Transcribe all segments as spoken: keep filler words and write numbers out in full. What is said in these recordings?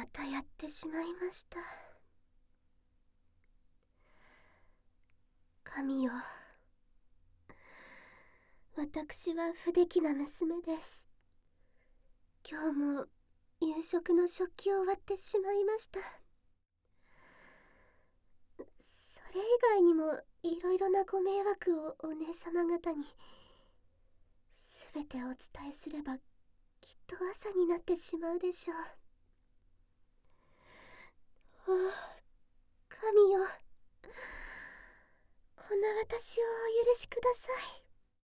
またやってしまいました。神よ、私は不出来な娘です。今日も夕食の食器を割ってしまいました。それ以外にもいろいろなご迷惑をお姉様方に。すべてお伝えすればきっと朝になってしまうでしょう。おお、神よ、こんな私をお許しください。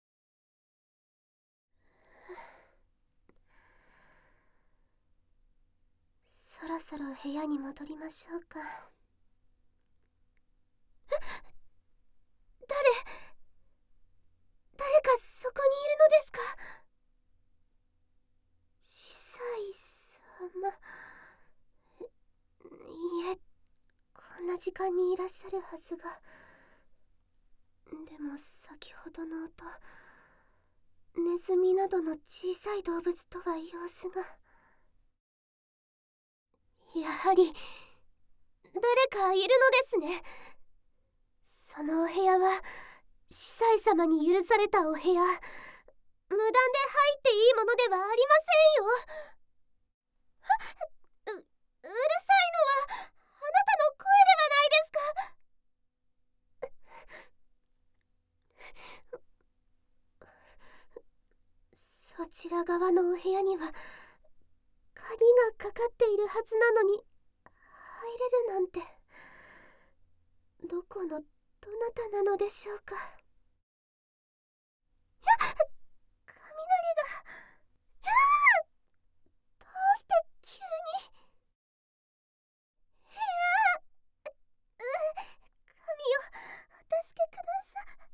そろそろ部屋に戻りましょうか。え、誰誰かそこにいるのですか？司祭様。いえ、こんな時間にいらっしゃるはずが。でも先ほどの音、ネズミなどの小さい動物とは様子が。やはり誰かいるのですね。そのお部屋は司祭様に許されたお部屋。無断で入っていいものではありませんよ。う、うるさいのはあなたの声ではないですか。そちら側のお部屋には鍵がかかっているはずなのに入れるなんて。どこのどなたなのでしょうか。やっ、雷が。やあ、どうして急に。いや、う、神よ、お助けください。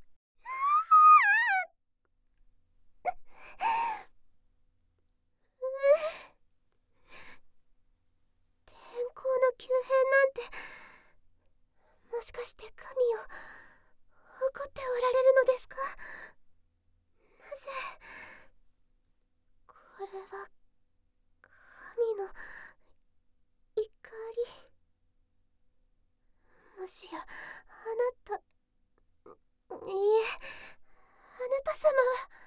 天候の急変なんて、もしかして神よ、怒っておられるのですか？なぜ。これは神の怒り。もしやあなた、いいえ、あなた様は。